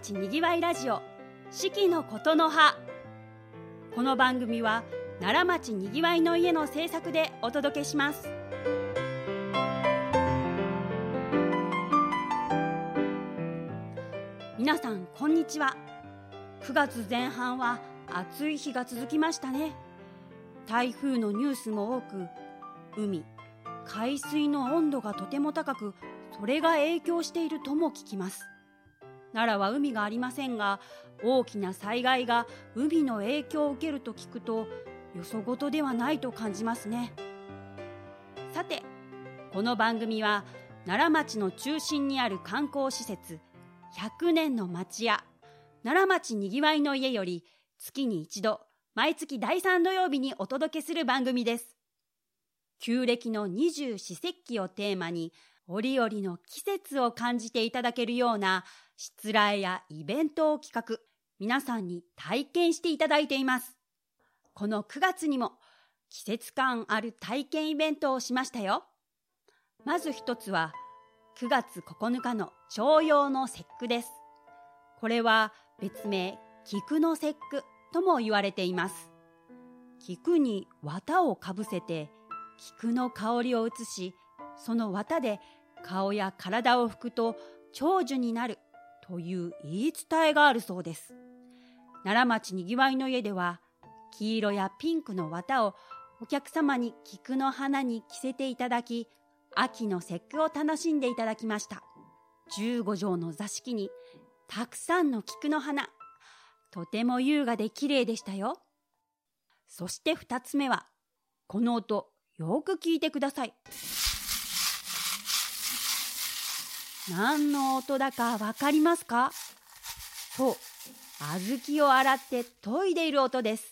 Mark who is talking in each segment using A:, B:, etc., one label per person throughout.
A: 町にぎわいラジオ四季のことの葉。この番組は奈良町にぎわいの家の制作でお届けします。皆さんこんにちは。9月前半は暑い日が続きましたね。台風のニュースも多く、海水の温度がとても高く、それが影響しているとも聞きます。奈良は海がありませんが、大きな災害が海の影響を受けると聞くと、よそごとではないと感じますね。さて、この番組は奈良町の中心にある観光施設100年の町屋奈良町にぎわいの家より月に一度、毎月第3土曜日にお届けする番組です。旧暦の二十四節気をテーマに、折々の季節を感じていただけるようなしつらえやイベントを企画、皆さんに体験していただいています。この9月にも季節感ある体験イベントをしましたよ。まず一つは9月9日の重陽の節句です。これは別名菊の節句とも言われています。菊に綿をかぶせて菊の香りを移し、その綿で顔や体を拭くと長寿になるという言い伝えがあるそうです。奈良町にぎわいの家では、黄色やピンクの綿をお客様に菊の花に着せていただき、秋の節句を楽しんでいただきました。15畳の座敷にたくさんの菊の花、とても優雅で綺麗でしたよ。そして2つ目は、この音、よく聞いてください。何の音だかわかりますか？そう、小豆を洗って研いでいる音です。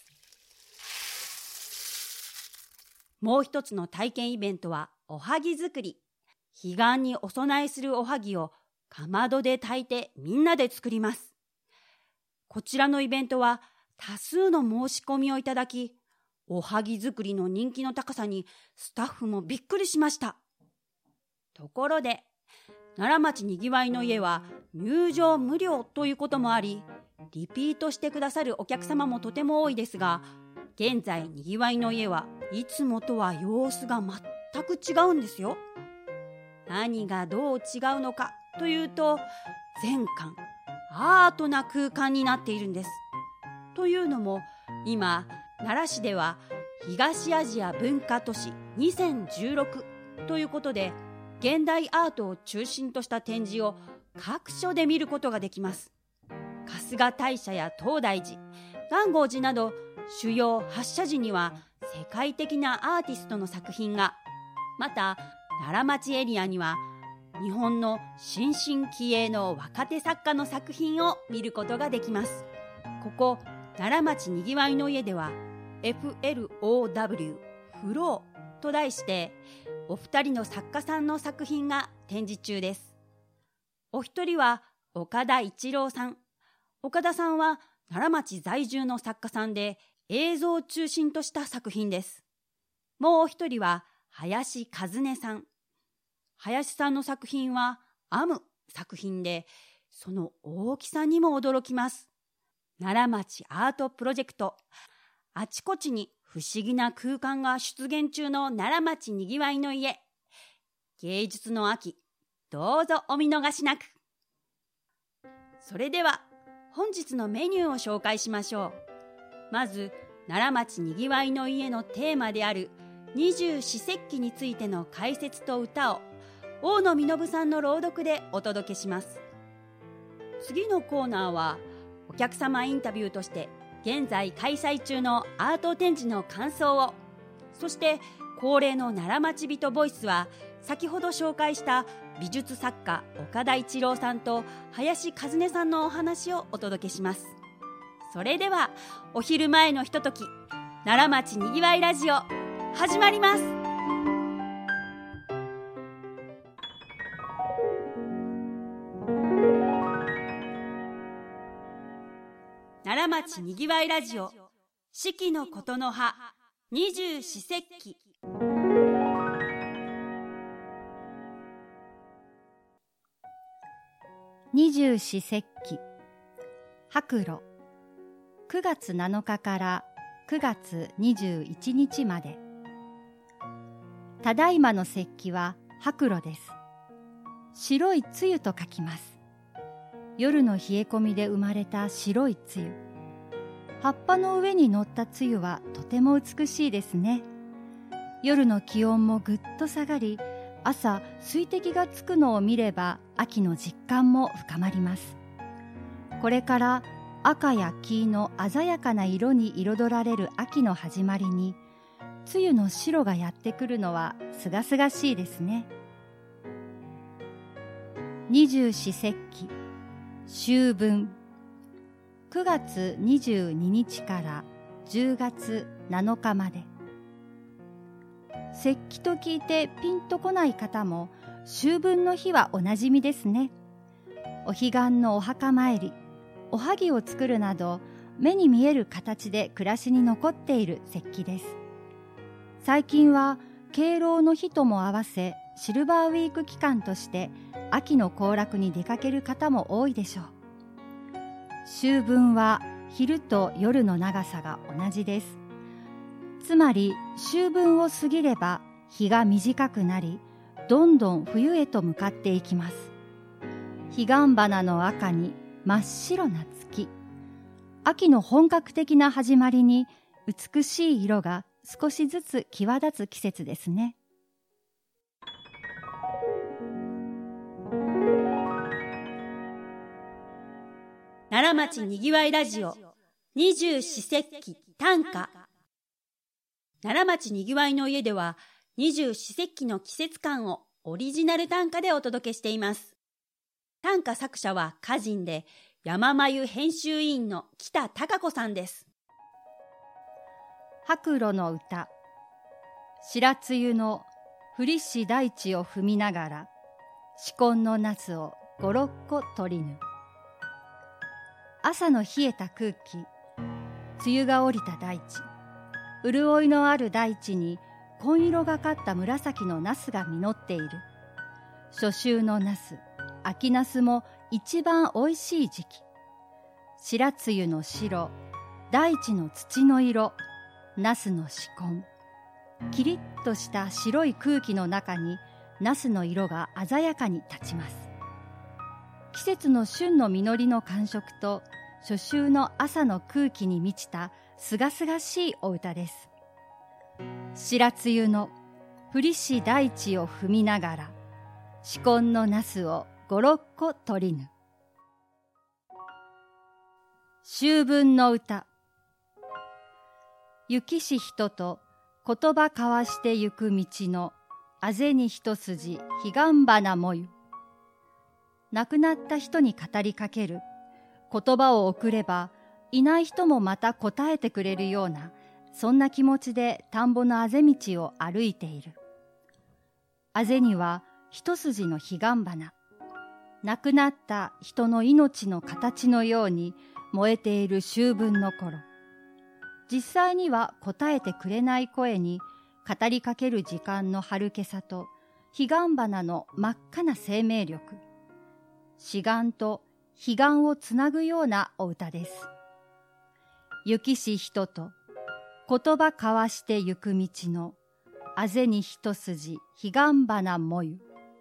A: もう一つの体験イベントはおはぎ作り。彼岸にお供えするおはぎをかまどで炊いてみんなで作ります。こちらのイベントは多数の申し込みをいただき、おはぎ作りの人気の高さにスタッフもびっくりしました。ところで、奈良町にぎわいの家は入場無料ということもあり、リピートしてくださるお客様もとても多いですが、現在にぎわいの家はいつもとは様子が全く違うんですよ。何がどう違うのかというと、全館アートな空間になっているんです。というのも、今奈良市では東アジア文化都市2016ということで、現代アートを中心とした展示を各所で見ることができます。春日大社や東大寺、元興寺など主要8社寺には世界的なアーティストの作品が、また奈良町エリアには日本の新進気鋭の若手作家の作品を見ることができます。ここ奈良町にぎわいの家では FLOW フローと題してお二人の作家さんの作品が展示中です。お一人は岡田一郎さん。岡田さんは奈良町在住の作家さんで、映像を中心とした作品です。もうお一人は林和音さん。林さんの作品は編む作品で、その大きさにも驚きます。奈良町アートプロジェクト、あちこちに不思議な空間が出現中の奈良町にぎわいの家。芸術の秋、どうぞお見逃しなく。それでは本日のメニューを紹介しましょう。まず奈良町にぎわいの家のテーマである二十四節気についての解説と歌を大野実さんの朗読でお届けします。次のコーナーはお客様インタビューとして現在開催中のアート展示の感想を、そして恒例の奈良町人ボイスは先ほど紹介した美術作家岡田一郎さんと林和音さんのお話をお届けします。それではお昼前のひととき、奈良町にぎわいラジオ始まります。奈良町にぎわいラジオ四季のことの葉二十四節気。
B: 二十四節気白露、9月7日から9月21日まで。ただいまの節気は白露です。白い露と書きます。夜の冷え込みで生まれた白い露。葉っぱの上に乗った露はとても美しいですね。夜の気温もぐっと下がり、朝水滴がつくのを見れば秋の実感も深まります。これから赤や黄の鮮やかな色に彩られる秋の始まりに、梅雨の白がやってくるのはすがすがしいですね。二十四節気、秋分。9月22日から10月7日まで。節気と聞いてピンとこない方も、秋分の日はおなじみですね。お彼岸のお墓参り、おはぎを作るなど、目に見える形で暮らしに残っている節気です。最近は敬老の日とも合わせ、シルバーウィーク期間として秋の行楽に出かける方も多いでしょう。秋分は昼と夜の長さが同じです。つまり秋分を過ぎれば日が短くなり、どんどん冬へと向かっていきます。彼岸花の赤に真っ白な月。秋の本格的な始まりに美しい色が少しずつ際立つ季節ですね。
A: 奈良町にぎわいラジオ二十四節気短歌。奈良町にぎわいの家では二十四節気の季節感をオリジナル短歌でお届けしています。短歌作者は歌人で山眉編集委員の北孝子さんです。
B: 白露の歌。白露の降りし大地を踏みながら、紫紺のナスを5、6個取りぬ。朝の冷えた空気、梅雨が降りた大地、潤いのある大地に紺色がかった紫のナスが実っている。初秋のナス、秋ナスも一番おいしい時期。白露の白、大地の土の色、ナスの紫紺。キリッとした白い空気の中にナスの色が鮮やかに立ちます。季節の旬の実りの感触と初秋の朝の空気に満ちたすがすがしいお歌です。白露の降りし大地を踏みながら、紫紺のナスを5、6個取りぬ。秋分の歌。雪し人と言葉交わしてゆく道のあぜに一筋彼岸花もゆ。亡くなった人に語りかける。言葉を送ればいない人もまた答えてくれるような、そんな気持ちで田んぼのあぜ道を歩いている。あぜには一筋の彼岸花。亡くなった人の命の形のように燃えている秋分の頃。実際には答えてくれない声に語りかける時間の春けさと彼岸花の真っ赤な生命力。志願と彼岸をつなぐようなお歌です。雪し人と言葉交わしてゆく道のあぜに一筋彼岸花もゆ。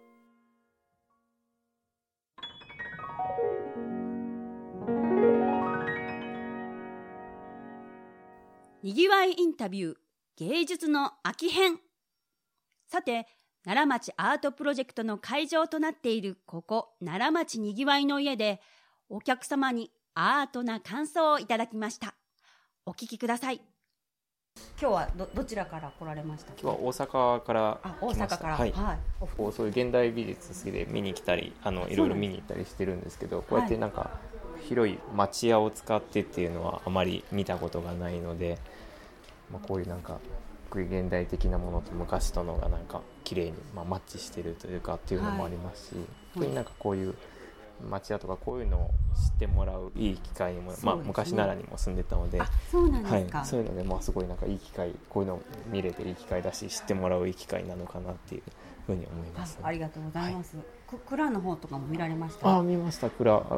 A: にぎわいインタビュー芸術の秋編。さて、奈良町アートプロジェクトの会場となっているここ奈良町にぎわいの家で、お客様にアートな感想をいただきました。お聞きください。今日は どちらから来られましたか？
C: 今日は大阪から来ました。
A: 大阪から、
C: はい
A: はい、
C: そういう現代美術好きで見に来たりいろいろ見に行ったりしてるんですけど、こうやってなんか広い町屋を使ってっていうのはあまり見たことがないので、こういうなんか現代的なものと昔とのがなんか綺麗にマッチしてるというかっていうのもありますし、本当になんかこういう町屋とかこういうのを知ってもらういい機会にも、昔奈良にも住んでたので、
A: そうなんですか。
C: はい、そういうので、すごいなんかいい機会、こういうのを見れていい機会だし、知ってもらういい機会なのかなっていうふうに思います。
A: ありがとうございます。蔵の方とかも見られました？
C: 見ました。蔵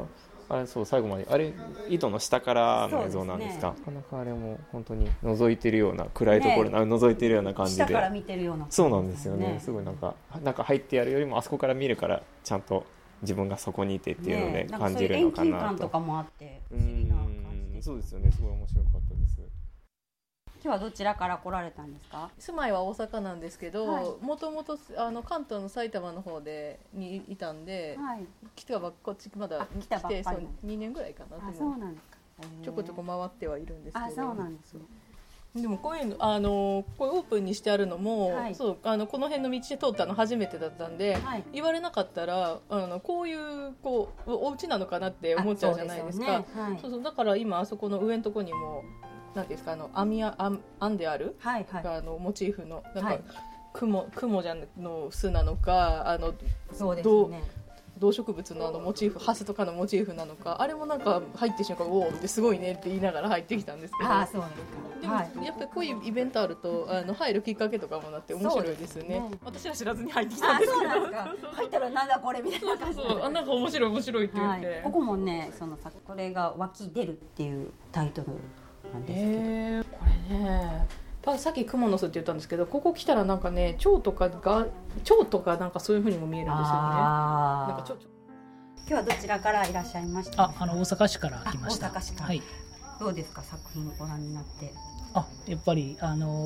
C: あれ、そう、最後まであれ井戸の下からの映像なんですか。なかなかあれも本当に覗いてるような暗いところ、覗いてるような感じで、
A: 下から見てるような、
C: そうなんですよね。すごいなんか入ってやるよりもあそこから見るからちゃんと自分がそこにいてっていうので感じるのかなと。
A: 遠近感とかもあって不思議な感じで。
C: そうですよね。すごい面白かったです。
A: 今日はどちらから来られたんですか？
D: 住まいは大阪なんですけど、もともと関東の埼玉の方にいたんで、
A: はい、
D: 来てはこっちまだ来てそう2年ぐらいかな。
A: そうなんですか。
D: ちょこちょこ回ってはいるんですけど。
A: そうなんですね。
D: でもこういうのこうオープンにしてあるのも、はい、そうこの辺の道で通ったの初めてだったんで、はい、言われなかったらこういうお家なのかなって思っちゃうじゃないですか。そうですよね。はい、そうだから今あそこの上のとこにもなんていうんですか編んである、はいはい、モチーフのなんか、はい、雲じゃの巣なのかそうですね。動植物のモチーフ、ハスとかのモチーフなのか、あれもなんか入ってしまうからおーってすごいねって言いながら入ってきたんですけど、
A: そうなんですか。
D: でも、はい、やっぱりこういうイベントあると入るきっかけとかもなって面白いですよね。私ら知らずに入ってきたんですけど、
A: そうなんですか。入ったらなんだこれみたいな感じで、
D: なんか面白いって言って、はい、
A: ここもねこれが湧き出るっていうタイトルなんですけど、
D: これねさっきクモの巣って言ったんですけど、ここ来たらなんかね蝶とかなんかそういう風にも見えるんですよね。なんか
A: 今日はどちらからいらっしゃいましたか？
E: 大阪市から来ました。
A: 大阪市から、はい、どうですか作品をご覧になって？
E: やっぱり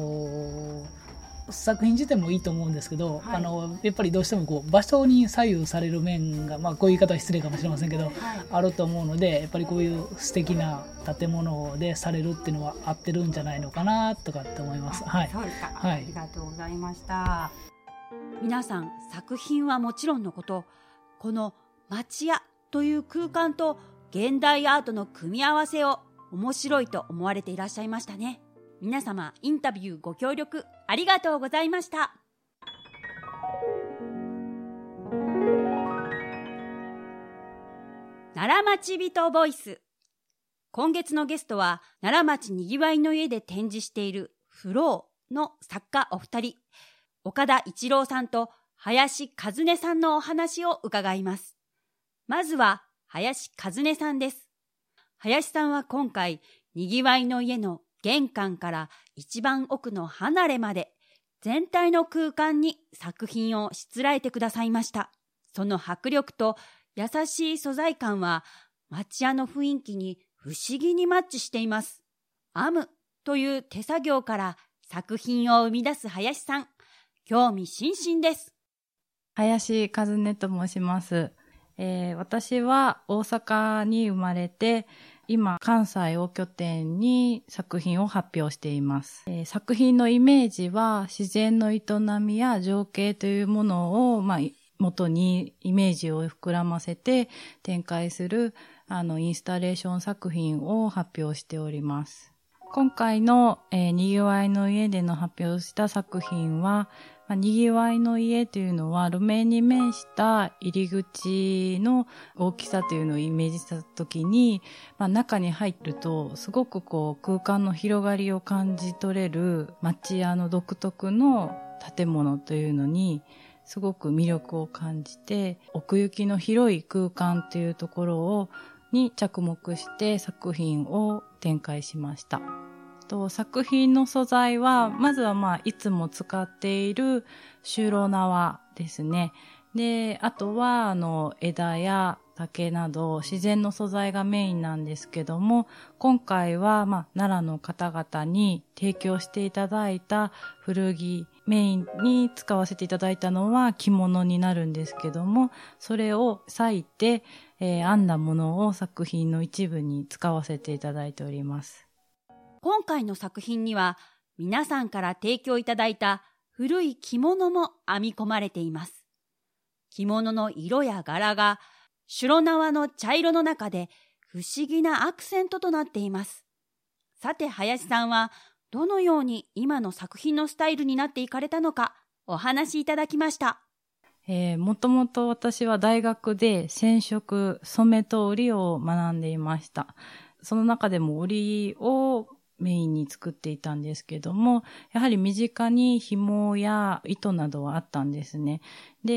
E: 作品自体もいいと思うんですけど、はい、やっぱりどうしても場所に左右される面が、こういう言い方は失礼かもしれませんけど、はい、あると思うので、やっぱりこういう素敵な建物でされるっていうのは合ってるんじゃないのかなとかって思います。はい、
A: そうですか、はい、ありがとうございました。皆さん作品はもちろんのこと、この町屋という空間と現代アートの組み合わせを面白いと思われていらっしゃいましたね。皆様インタビューご協力ありがとうございました。奈良町人ボイス。今月のゲストは奈良町にぎわいの家で展示しているフローの作家お二人、岡田一郎さんと林和音さんのお話を伺います。まずは林和音さんです。林さんは今回にぎわいの家の玄関から一番奥の離れまで全体の空間に作品をしつらえてくださいました。その迫力と優しい素材感は町屋の雰囲気に不思議にマッチしています。編むという手作業から作品を生み出す林さん、興味津々です。
F: 林和音と申します。私は大阪に生まれて、今関西を拠点に作品を発表しています。作品のイメージは自然の営みや情景というものを、元にイメージを膨らませて展開するインスタレーション作品を発表しております。今回の、にぎわいの家での発表した作品は、にぎわいの家というのは路面に面した入り口の大きさというのをイメージしたときに、中に入るとすごく空間の広がりを感じ取れる町屋の独特の建物というのにすごく魅力を感じて、奥行きの広い空間というところに着目して作品を展開しました。作品の素材は、まずはいつも使っているシロ縄ですね。で、あとは枝や竹など自然の素材がメインなんですけども、今回は奈良の方々に提供していただいた古着メインに使わせていただいたのは着物になるんですけども、それを裂いて、編んだものを作品の一部に使わせていただいております。
A: 今回の作品には皆さんから提供いただいた古い着物も編み込まれています。着物の色や柄がシュロ縄の茶色の中で不思議なアクセントとなっています。さて林さんはどのように今の作品のスタイルになっていかれたのかお話しいただきました。
F: もともと私は大学で染色、染めと織りを学んでいました。その中でも織りをメインに作っていたんですけども、やはり身近に紐や糸などはあったんですね。で、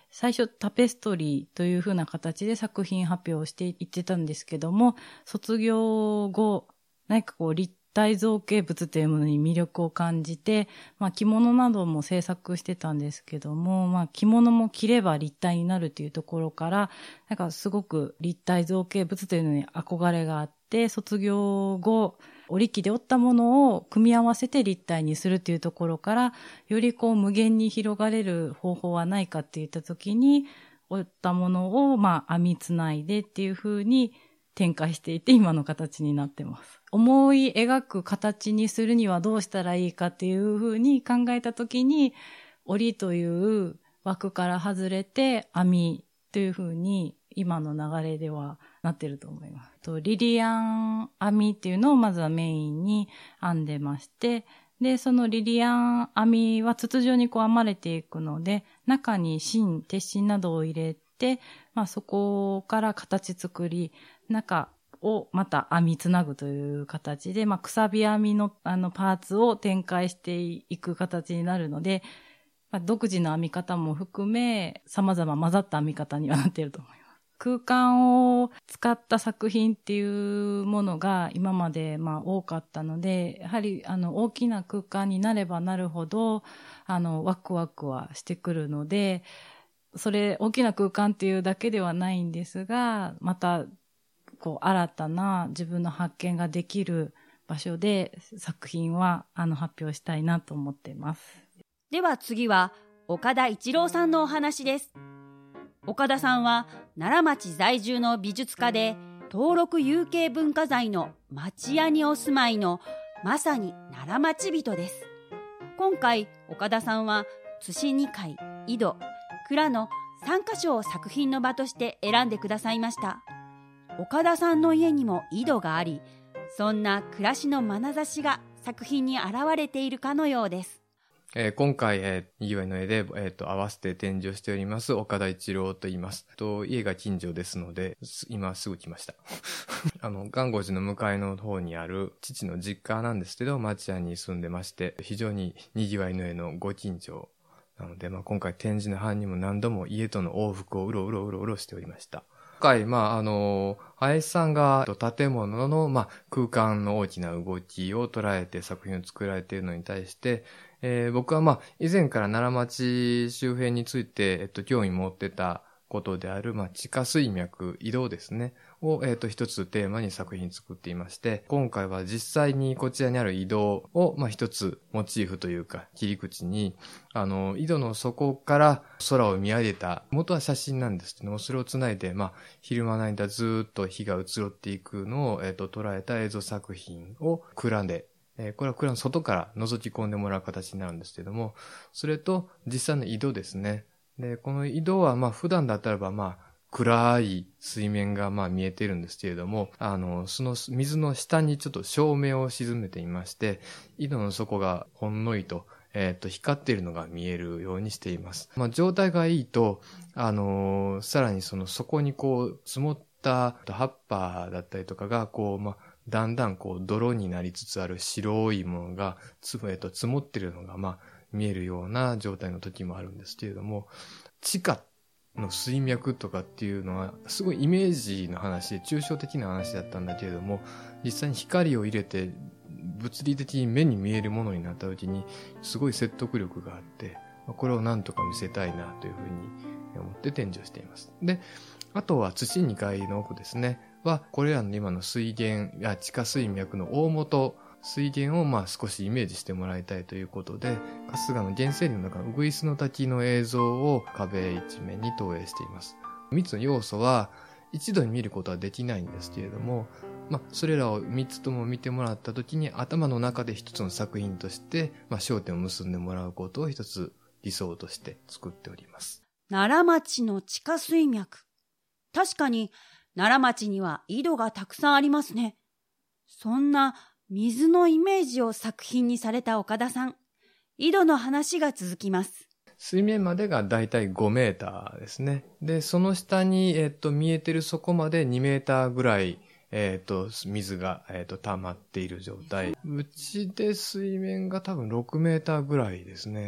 F: 最初タペストリーという風な形で作品発表をしていってたんですけども、卒業後、何か立体造形物というものに魅力を感じて、着物なども制作してたんですけども、着物も着れば立体になるというところから、なんかすごく立体造形物というのに憧れがあって、卒業後、織り機で織ったものを組み合わせて立体にするというところから、より無限に広がれる方法はないかって言ったときに、織ったものを編みつないでっていう風に展開していて、今の形になってます。思い描く形にするにはどうしたらいいかっていう風に考えたときに、織りという枠から外れて編みという風に今の流れではなってると思います。リリアン編みっていうのをまずはメインに編んでまして、で、そのリリアン編みは筒状に編まれていくので、中に芯、鉄芯などを入れて、そこから形作り、中をまた編みつなぐという形で、くさび編みのパーツを展開していく形になるので、独自の編み方も含め、様々混ざった編み方にはなっていると思います。空間を使った作品っていうものが今まで多かったので、やはり大きな空間になればなるほどワクワクはしてくるので、それ大きな空間っていうだけではないんですが、また新たな自分の発見ができる場所で作品は発表したいなと思っています。
A: では次は岡田一郎さんのお話です。岡田さんは奈良町在住の美術家で、登録有形文化財の町屋にお住まいのまさに奈良町人です。今回岡田さんは津市2階、井戸、蔵の3カ所を作品の場として選んでくださいました。岡田さんの家にも井戸があり、そんな暮らしの眼差しが作品に現れているかのようです。
C: 今回、にぎわいの絵で、合わせて展示をしております、岡田一郎と言います。家が近所ですので、今すぐ来ました。元号寺の向かいの方にある父の実家なんですけど、町屋に住んでまして、非常ににぎわいの絵のご近所なので、今回展示の班にも何度も家との往復をうろうろしておりました。今回、林さんが建物の、空間の大きな動きを捉えて作品を作られているのに対して、僕は以前から奈良町周辺について、興味持ってたことである、地下水脈、井戸ですね、を、一つテーマに作品作っていまして、今回は実際にこちらにある井戸を、一つモチーフというか、切り口に、井戸の底から空を見上げた、元は写真なんですけども、それをつないで、昼間の間ずーっと火が移ろっていくのを、捉えた映像作品を蔵で、これは蔵の外から覗き込んでもらう形になるんですけども、それと実際の井戸ですね。で、この井戸は普段だったらば暗い水面が見えているんですけれども、その水の下にちょっと照明を沈めていまして、井戸の底がほんのりと、光っているのが見えるようにしています。状態がいいと、さらにその底に積もった葉っぱだったりとかがだんだん泥になりつつある白いものが積もっているのが見えるような状態の時もあるんですけれども、地下の水脈とかっていうのはすごいイメージの話で抽象的な話だったんだけれども、実際に光を入れて物理的に目に見えるものになった時にすごい説得力があって、これをなんとか見せたいなというふうに思って展示をしています。で、あとは津市2階の奥ですねは、これらの今の水源や地下水脈の大元、水源を少しイメージしてもらいたいということで、春日の原生林の中のウグイスの滝の映像を壁一面に投影しています。3つの要素は一度に見ることはできないんですけれども、それらを3つとも見てもらったときに頭の中で一つの作品として、焦点を結んでもらうことを一つ理想として作っております。
A: 奈良町の地下水脈。確かに奈良町には井戸がたくさんありますね。そんな水のイメージを作品にされた岡田さん。井戸の話が続きます。
C: 水面までがだいたい5メーターですね。で、その下に、見えてる底まで2メーターぐらい、水が、溜まっている状態。うちで水面が多分6メーターぐらいですね。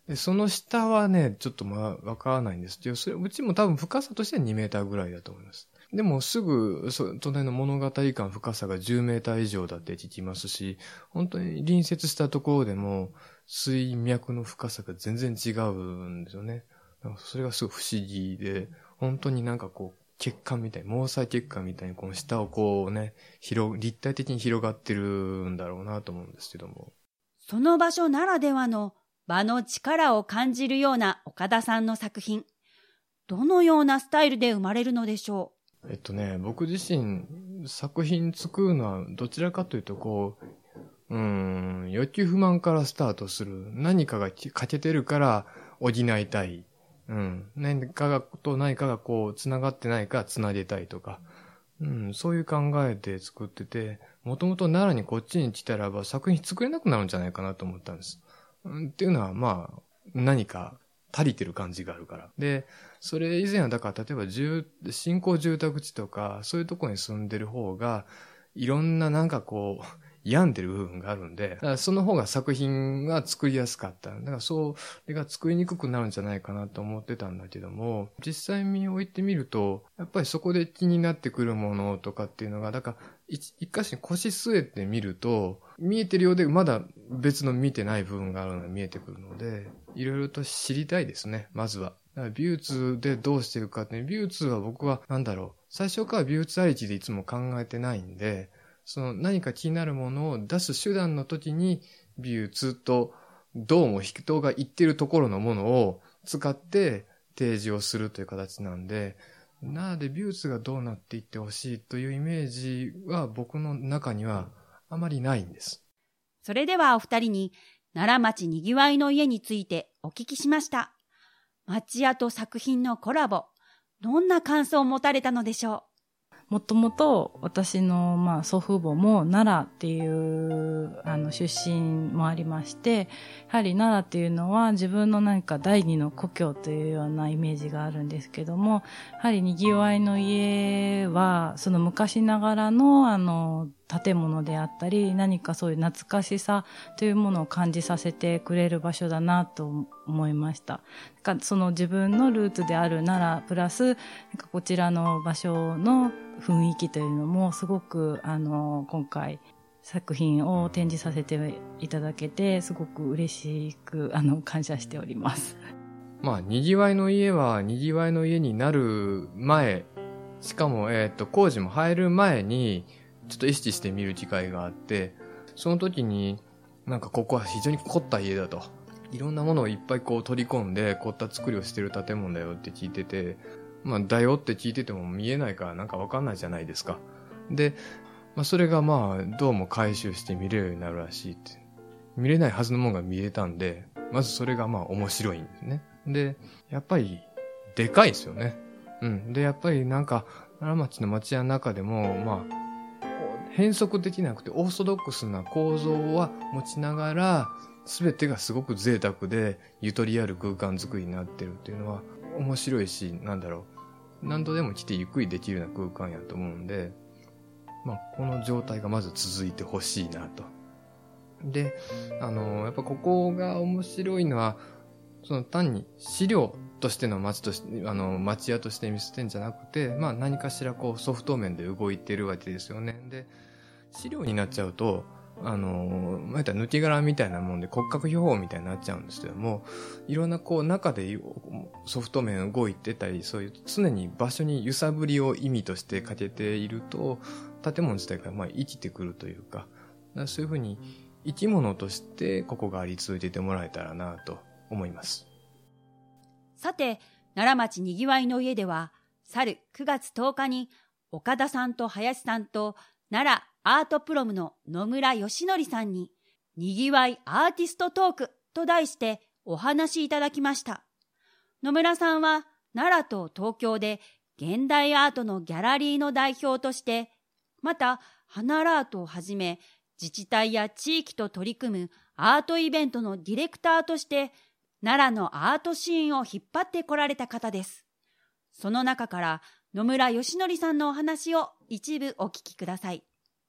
G: でその下はね、ちょっとわからないんですけど、うちも多分深さとしては2メーターぐらいだと思います。でもすぐ、隣の物語館深さが10メーター以上だって聞きますし、本当に隣接したところでも水脈の深さが全然違うんですよね。それがすごい不思議で、本当になんかこう、血管みたい、毛細血管みたいにこの下をこうね、立体的に広がってるんだろうなと思うんですけども。
A: その場所ならではの場の力を感じるような岡田さんの作品、どのようなスタイルで生まれるのでしょう？
G: 僕自身作品作るのはどちらかというとこう、欲求不満からスタートする。何かが欠けてるから補いたい。何かがこう繋がってないから繋げたいとか。そういう考えで作ってて、もともと奈良にこっちに来たらば作品作れなくなるんじゃないかなと思ったんです。っていうのはまあ、何か足りてる感じがあるから。で、それ以前はだから例えば新興住宅地とかそういうところに住んでる方がいろんななんかこう病んでる部分があるんで、だからその方が作品が作りやすかった。だからそれが作りにくくなるんじゃないかなと思ってたんだけども、実際に置いてみると、やっぱりそこで気になってくるものとかっていうのが、だから一箇所に腰据えてみると、見えてるようでまだ別の見てない部分があるのが見えてくるので、いろいろと知りたいですね、まずは。だから美術でどうしていくかって、美術は僕は最初から美術ありきでいつも考えてないんで、その何か気になるものを出す手段の時に美術とどうも人が言ってるところのものを使って提示をするという形なんで、なので美術がどうなっていってほしいというイメージは僕の中にはあまりないんです。
A: それではお二人に奈良町にぎわいの家についてお聞きしました。町屋と作品のコラボ、どんな感想を持たれたのでしょう？
F: もともと私の祖父母も奈良っていう出身もありまして、やはり奈良っていうのは自分の何か第二の故郷というようなイメージがあるんですけども、やはりにぎわいの家はその昔ながらの建物であったり、何かそういう懐かしさというものを感じさせてくれる場所だなと思いました。その自分のルーツである奈良プラスこちらの場所の雰囲気というのもすごく今回作品を展示させていただけてすごく嬉しく感謝しております。
G: にぎわいの家はにぎわいの家になる前、しかも工事も入る前にちょっと意識して見る機会があって、その時にここは非常に凝った家だと、いろんなものをいっぱいこう取り込んで凝った作りをしてる建物だよって聞いてて、だよって聞いてても見えないからわかんないじゃないですか。で、それがどうも回収して見れるようになるらしいって。見れないはずのものが見えたんで、まずそれが面白いんですね。で、やっぱりでかいですよね。で、やっぱり奈良町の町屋の中でも変則的なくてオーソドックスな構造は持ちながら、すべてがすごく贅沢でゆとりある空間作りになってるっていうのは面白いし、何度でも来てゆっくりできるような空間やと思うんで、この状態がまず続いてほしいなと。で、やっぱここが面白いのは、その単に資料としての町屋として見せてんじゃなくて、何かしらソフト面で動いてるわけですよね。で、資料になっちゃうと、抜き殻みたいなもんで骨格標本みたいになっちゃうんですけども、いろんな中でソフト面動いてたり、そういう常に場所に揺さぶりを意味としてかけていると、建物自体が生きてくるというか、そういうふうに生き物としてここがあり続けてもらえたらなと思います。
A: さて、奈良町にぎわいの家では、去る9月10日に岡田さんと林さんと奈良アートプロムの野村義則さんににぎわいアーティストトークと題してお話しいただきました。野村さんは奈良と東京で現代アートのギャラリーの代表として、また花ラートをはじめ自治体や地域と取り組むアートイベントのディレクターとして奈良のアートシーンを引っ張ってこられた方です。その中から野村義則さんのお話を一部お聞きください。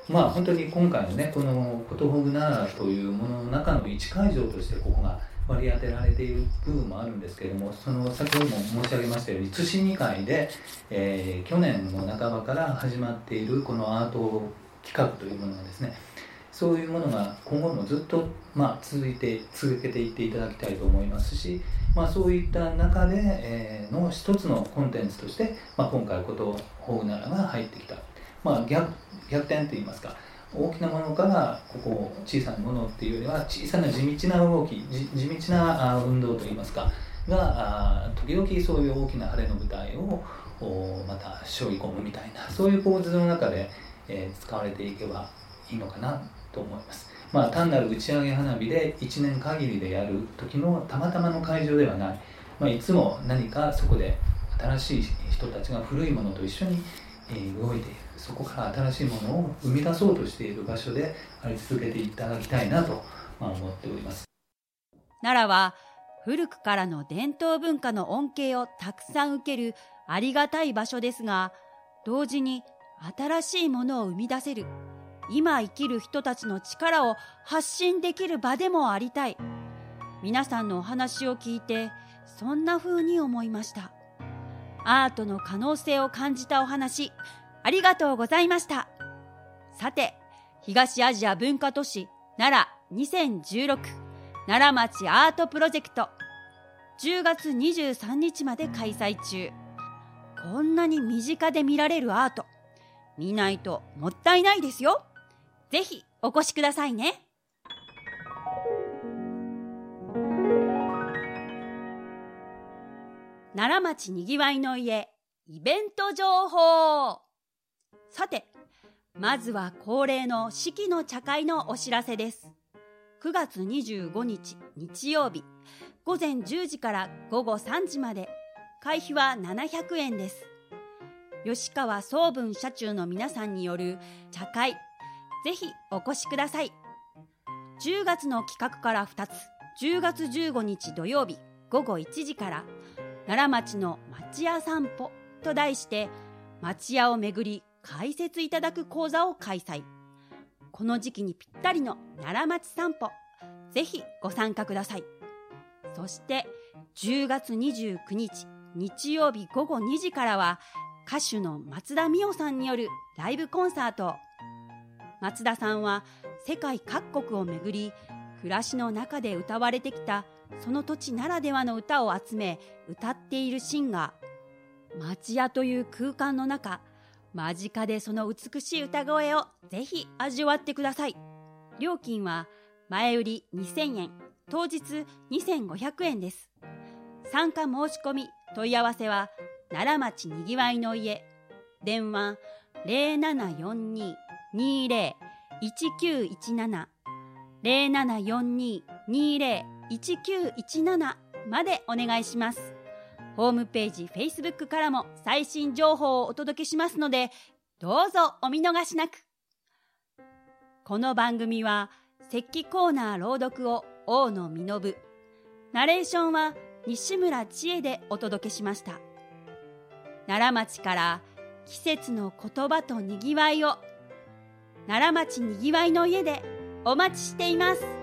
H: 本当に今回のねこのフォトホグ奈良というものの中の一会場としてここが割り当てられている部分もあるんですけれども、その先ほども申し上げましたように津市議会で、去年の半ばから始まっているこのアート企画というものがですね、そういうものが今後もずっと、続けていっていただきたいと思いますし、そういった中で、の一つのコンテンツとして、今回フォトホグ奈良が入ってきた、逆転といいますか、大きなものからここ小さなものっていうよりは小さな地道な動き、地道な運動といいますかが時々そういう大きな晴れの舞台をまた背負い込むみたいな、そういう構図の中で、使われていけばいいのかなと思います。単なる打ち上げ花火で1年限りでやる時のたまたまの会場ではない、いつも何かそこで新しい人たちが古いものと一緒に動いている、そこから新しいものを生み出そうとしている場所であり続けていただきたいなと思っております。
A: 奈良は古くからの伝統文化の恩恵をたくさん受けるありがたい場所ですが、同時に新しいものを生み出せる、今生きる人たちの力を発信できる場でもありたい。皆さんのお話を聞いてそんな風に思いました。アートの可能性を感じたお話、ありがとうございました。さて、東アジア文化都市奈良2016奈良町アートプロジェクト、10月23日まで開催中。こんなに身近で見られるアート、見ないともったいないですよ。ぜひお越しくださいね。奈良町にぎわいの家イベント情報。さて、まずは恒例の四季の茶会のお知らせです。9月25日日曜日、午前10時から午後3時まで、会費は700円です。吉川総文社中の皆さんによる茶会、ぜひお越しください。10月の企画から2つ、10月15日土曜日午後1時から奈良町の町屋散歩と題して町屋を巡り解説いただく講座を開催。この時期にぴったりの奈良町散歩、ぜひご参加ください。そして10月29日日曜日午後2時からは歌手の松田美代さんによるライブコンサート。松田さんは世界各国を巡り、暮らしの中で歌われてきたその土地ならではの歌を集め歌っているシンガー。町屋という空間の中、間近でその美しい歌声をぜひ味わってください。料金は前売り2000円、当日2500円です。参加申し込み問い合わせは奈良町にぎわいの家、電話 0742-20-1917 0742-20-1917 までお願いします。ホームページ、Facebook からも最新情報をお届けしますので、どうぞお見逃しなく。この番組は石器コーナー朗読を大野実、ナレーションは西村千恵でお届けしました。奈良町から季節の言葉とにぎわいを、奈良町にぎわいの家でお待ちしています。